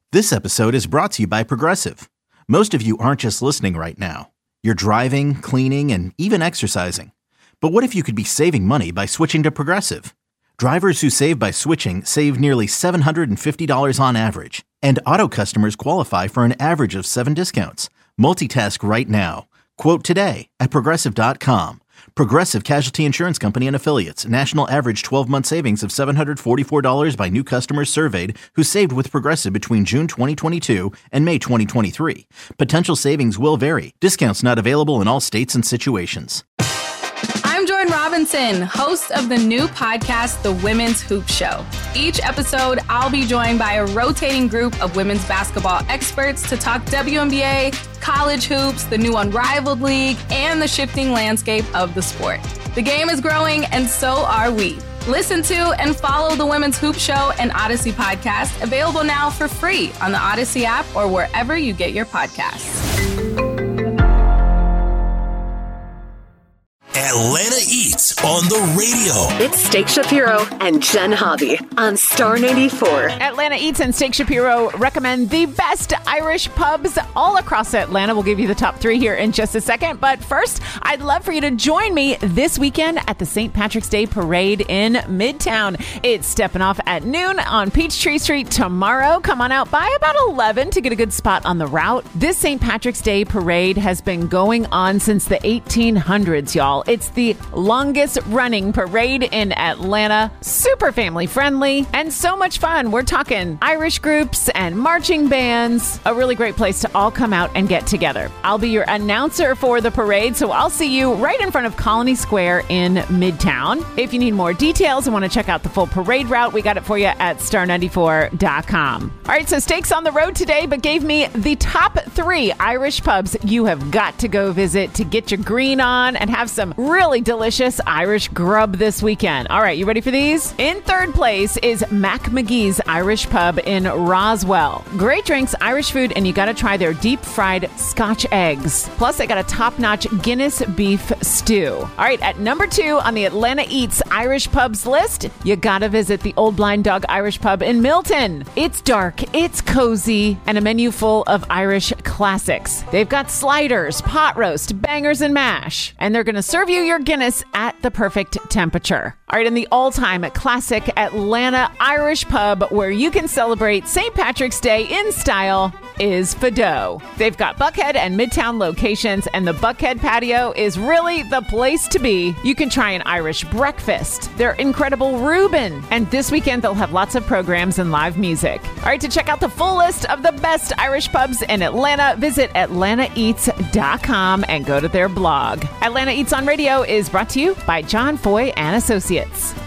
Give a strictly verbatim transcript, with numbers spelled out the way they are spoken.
This episode is brought to you by Progressive. Most of you aren't just listening right now. You're driving, cleaning, and even exercising. But what if you could be saving money by switching to Progressive? Drivers who save by switching save nearly seven hundred fifty dollars on average. And auto customers qualify for an average of seven discounts. Multitask right now. Quote today at Progressive dot com. Progressive Casualty Insurance Company and Affiliates. National average twelve-month savings of seven hundred forty-four dollars by new customers surveyed who saved with Progressive between June twenty twenty-two and May twenty twenty-three. Potential savings will vary. Discounts not available in all states and situations. I'm Jordan Robinson, host of the new podcast, The Women's Hoop Show. Each episode, I'll be joined by a rotating group of women's basketball experts to talk W N B A, college hoops, the new Unrivaled League, and the shifting landscape of the sport. The game is growing, and so are we. Listen to and follow The Women's Hoop Show and Odyssey podcast, available now for free on the Odyssey app or wherever you get your podcasts. Atlanta Eats on the radio. It's Steak Shapiro and Jen Hobby on Star ninety-four. Atlanta Eats and Steak Shapiro recommend the best Irish pubs all across Atlanta. We'll give you the top three here in just a second. But first, I'd love for you to join me this weekend at the Saint Patrick's Day Parade in Midtown. It's stepping off at noon on Peachtree Street tomorrow. Come on out by about eleven to get a good spot on the route. This Saint Patrick's Day Parade has been going on since the eighteen hundreds, y'all. It's the longest running parade in Atlanta. Super family friendly and so much fun. We're talking Irish groups and marching bands. A really great place to all come out and get together. I'll be your announcer for the parade, so I'll see you right in front of Colony Square in Midtown. If you need more details and want to check out the full parade route, we got it for you at star ninety-four dot com. All right, so Steak's on the road today, but gave me the top three Irish pubs you have got to go visit to get your green on and have some really delicious Irish grub this weekend. All right, you ready for these? In third place is Mac McGee's Irish Pub in Roswell. Great drinks, Irish food, and you got to try their deep fried Scotch eggs. Plus, they got a top-notch Guinness beef stew. All right, at number two on the Atlanta Eats Irish Pubs list, you got to visit the Old Blind Dog Irish Pub in Milton. It's dark, it's cozy, and a menu full of Irish classics. They've got sliders, pot roast, bangers, and mash, and they're going to serve you your Guinness at the perfect temperature. All right, in the all-time classic Atlanta Irish pub where you can celebrate Saint Patrick's Day in style is Fado. They've got Buckhead and Midtown locations, and the Buckhead patio is really the place to be. You can try an Irish breakfast, their incredible Reuben, and this weekend they'll have lots of programs and live music. All right, to check out the full list of the best Irish pubs in Atlanta, visit atlanta eats dot com and go to their blog. Atlanta Eats on Radio is brought to you by John Foy and Associates.